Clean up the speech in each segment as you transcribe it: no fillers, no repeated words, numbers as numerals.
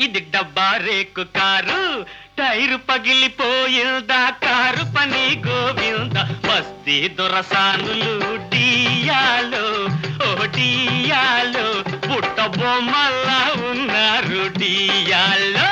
ఇది డబ్బా రేకు కారు, టైరు పగిలిపోయిందా కారు పని గోవింద. బస్తీ దొరసానులు డియాలో ఓ డియాలో, పుట్ట బొమ్మల్లా ఉన్నారు డియాలో.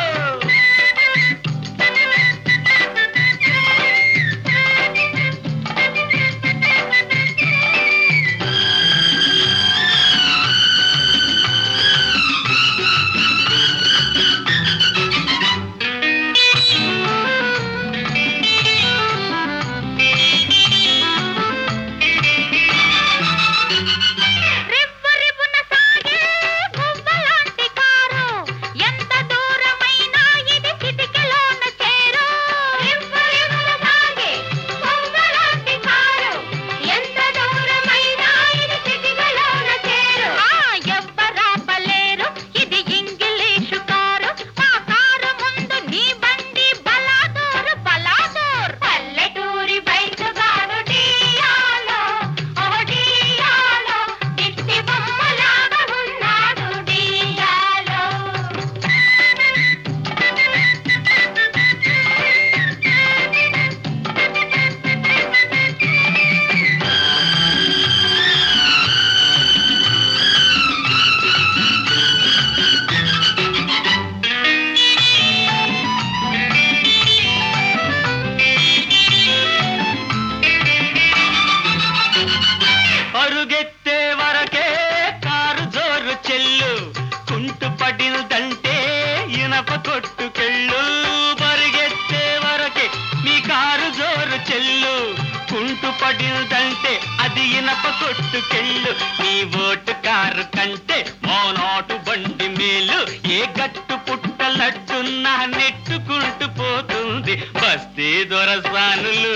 పరుగెత్తే వరకే కారు జోరు చెల్లు, కుంటు పడిందంటే ఇనప కొట్టుకెళ్ళు. పరుగెత్తే వరకే మీ కారు జోరు చెల్లు, కుంటు పడిందంటే అది ఇనప కొట్టుకెళ్ళు. నీ ఓటు కారు కంటే మోనోటు బండి మేలు, ఏ గట్టు పుట్టలట్టున్నా నెట్టుకుంటూ పోతుంది. బస్తీ దొరసానులు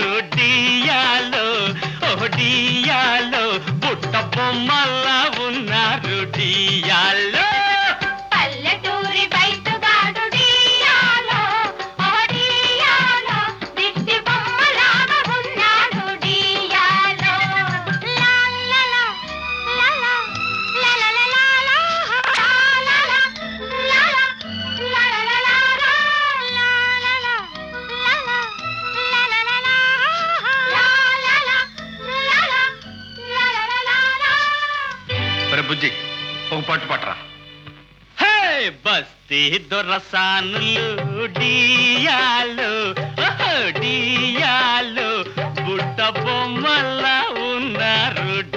డియాలో ఓ డియాలో, పుట్ట బొమ్మల్లా ఉన్నారు డియాలో. పల్లెటూరి బయటగాడు డియాలో ఓ డియాలో, దిష్టి బొమ్మలాగా ఉన్నాడు డియాలో. లాలలా లాలా లాలలా లాలా లాలా లాలలా లాలలా బుజ్జి ఒక పట్టు పట్టరా. హే బస్తీ దొరసానులు డియాలో ఓహో డియాలో, బుట్ట బొమ్మల్లా ఉన్నారు